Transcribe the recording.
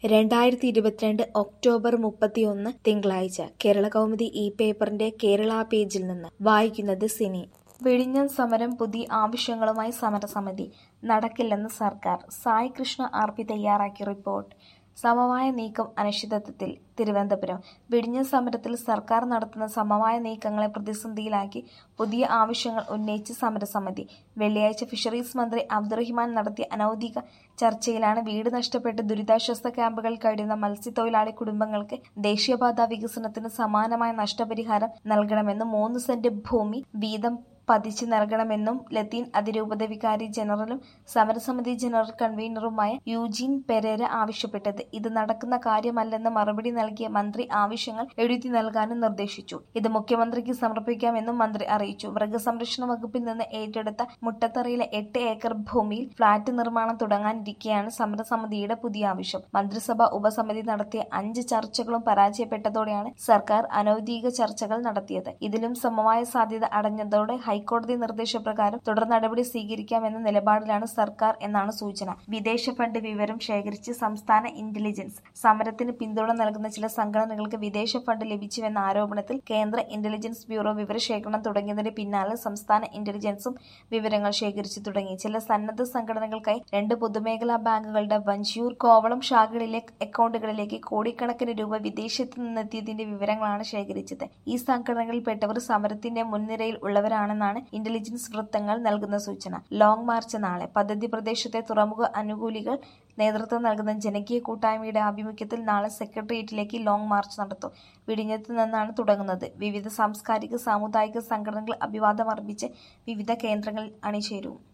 2022 October 31 തിങ്കളാഴ്ച കേരളകൗമുദി ഈ പേപ്പറിന്റെ കേരള പേജിൽ നിന്ന് വായിക്കുന്നത് സിനി. വിഴിഞ്ഞം സമരം പുതിയ ആവശ്യങ്ങളുമായി സമരസമിതി നടക്കില്ലെന്ന് സർക്കാർ. സായ് കൃഷ്ണ ആർ.പി. തയ്യാറാക്കിയ റിപ്പോർട്ട്. സമവായ നീക്കം അനിശ്ചിതത്വത്തിൽ. തിരുവനന്തപുരം. വിഴിഞ്ഞം സമരത്തിൽ സർക്കാർ നടത്തുന്ന സമവായ നീക്കങ്ങളെ പ്രതിസന്ധിയിലാക്കി പുതിയ ആവശ്യങ്ങൾ ഉന്നയിച്ച് സമരസമിതി. വെള്ളിയാഴ്ച ഫിഷറീസ് മന്ത്രി അബ്ദുറഹിമാൻ നടത്തിയ അനൗദ്യോഗിക ചർച്ചയിലാണ് വീട് നഷ്ടപ്പെട്ട് ദുരിതാശ്വാസ ക്യാമ്പുകളിൽ കഴിയുന്ന മത്സ്യത്തൊഴിലാളി കുടുംബങ്ങൾക്ക് ദേശീയപാതാ വികസനത്തിന് സമാനമായ നഷ്ടപരിഹാരം നൽകണമെന്നും 3 സെന്റ് ഭൂമി വീതം പതിച്ച് നൽകണമെന്നും ലത്തീൻ അതിരൂപത വികാരി ജനറലും സമരസമിതി ജനറൽ കൺവീനറുമായ യൂജീൻ പെരേര ആവശ്യപ്പെട്ടത്. ഇത് നടക്കുന്ന കാര്യമല്ലെന്ന് മറുപടി നൽകിയ മന്ത്രി ആവശ്യങ്ങൾ എഴുതി നൽകാനും നിർദ്ദേശിച്ചു. ഇത് മുഖ്യമന്ത്രിക്ക് സമർപ്പിക്കാമെന്നും മന്ത്രി അറിയിച്ചു. മൃഗസംരക്ഷണ വകുപ്പിൽ നിന്ന് ഏറ്റെടുത്ത മുട്ടത്തറയിലെ 8 ഏക്കർ ഭൂമിയിൽ ഫ്ളാറ്റ് നിർമ്മാണം തുടങ്ങാനിരിക്കെയാണ് സമരസമിതിയുടെ പുതിയ ആവശ്യം. മന്ത്രിസഭാ ഉപസമിതി നടത്തിയ 5 ചർച്ചകളും പരാജയപ്പെട്ടതോടെയാണ് സർക്കാർ അനൗദ്യോഗിക ചർച്ചകൾ നടത്തിയത്. ഇതിലും സമവായ സാധ്യത അടഞ്ഞതോടെ ഹൈക്കോടതി നിർദ്ദേശപ്രകാരം തുടർ നടപടി സ്വീകരിക്കാമെന്ന നിലപാടിലാണ് സർക്കാർ എന്നാണ് സൂചന. വിദേശ ഫണ്ട് വിവരം ശേഖരിച്ച് സംസ്ഥാന ഇന്റലിജൻസ്. സമരത്തിന് പിന്തുണ നൽകുന്ന ചില സംഘടനകൾക്ക് വിദേശ ഫണ്ട് ലഭിച്ചുവെന്ന ആരോപണത്തിൽ കേന്ദ്ര ഇന്റലിജൻസ് ബ്യൂറോ വിവരശേഖരണം തുടങ്ങിയതിന് പിന്നാലെ സംസ്ഥാന ഇന്റലിജൻസും വിവരങ്ങൾ ശേഖരിച്ചു തുടങ്ങി. ചില സന്നദ്ധ സംഘടനകൾക്കായി 2 പൊതുമേഖലാ ബാങ്കുകളുടെ വഞ്ചിയൂർ, കോവളം ശാഖകളിലെ അക്കൗണ്ടുകളിലേക്ക് കോടിക്കണക്കിന് രൂപ വിദേശത്ത് നിന്നെത്തിയതിന്റെ വിവരങ്ങളാണ് ശേഖരിച്ചത്. ഈ സംഘടനകളിൽപ്പെട്ടവർ സമരത്തിന്റെ മുൻനിരയിൽ ഉള്ളവരാണെന്നാണ് ഇന്റലിജൻസ് വൃത്തങ്ങൾ നൽകുന്ന സൂചന. ലോങ് മാർച്ച് നാളെ. പദ്ധതി പ്രദേശത്തെ തുറമുഖ അനുകൂലികൾ നേതൃത്വം നൽകുന്ന ജനകീയ കൂട്ടായ്മയുടെ ആഭിമുഖ്യത്തിൽ നാളെ സെക്രട്ടേറിയറ്റിലേക്ക് ലോങ് മാർച്ച് നടത്തും. വിഴിഞ്ഞത്ത് നിന്നാണ് തുടങ്ങുന്നത്. വിവിധ സാംസ്കാരിക സാമുദായിക സംഘടനകൾ അഭിവാദം അർപ്പിച്ച് വിവിധ കേന്ദ്രങ്ങളിൽ അണിചേരും.